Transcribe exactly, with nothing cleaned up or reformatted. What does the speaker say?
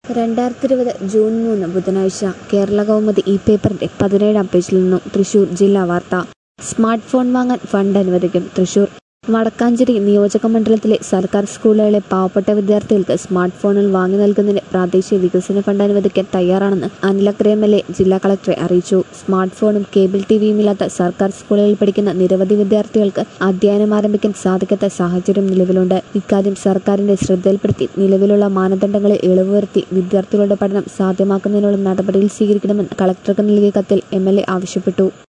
രണ്ടായിരത്തി ഇരുപത് ജൂൺ മൂന്ന് ബുധനാഴ്ച കേരള കൗമുദി ഈ പേപ്പറിന്റെ പതിനേഴാം പേജിൽ നിന്നും തൃശൂർ ജില്ലാ വാർത്ത. സ്മാർട്ട് ഫോൺ വാങ്ങാൻ ഫണ്ട് അനുവദിക്കും. തൃശൂർ വടക്കാഞ്ചേരി നിയോജക മണ്ഡലത്തിലെ സർക്കാർ സ്കൂളുകളിലെ പാവപ്പെട്ട വിദ്യാർത്ഥികൾക്ക് സ്മാർട്ട് ഫോണുകൾ വാങ്ങി നൽകുന്നതിന് പ്രാദേശിക വികസന ഫണ്ട് അനുവദിക്കാൻ തയ്യാറാണെന്ന് അനിലക്കര എം എൽ എ ജില്ലാ കളക്ടറെ അറിയിച്ചു. സ്മാർട്ട് ഫോണും കേബിൾ ടിവിയും ഇല്ലാത്ത സർക്കാർ സ്കൂളുകളിൽ പഠിക്കുന്ന നിരവധി വിദ്യാർത്ഥികൾക്ക് അധ്യയനം ആരംഭിക്കാൻ സാധിക്കാത്ത സാഹചര്യം നിലവിലുണ്ട്. ഇക്കാര്യം സർക്കാരിന്റെ ശ്രദ്ധയിൽപ്പെടുത്തി നിലവിലുള്ള മാനദണ്ഡങ്ങളിൽ ഇളവ് വരുത്തി വിദ്യാർത്ഥികളുടെ പഠനം സാധ്യമാക്കുന്നതിനുള്ള നടപടികൾ സ്വീകരിക്കണമെന്ന് കളക്ടർക്ക് നൽകിയ കത്തിൽ എം എൽ എ ആവശ്യപ്പെട്ടു.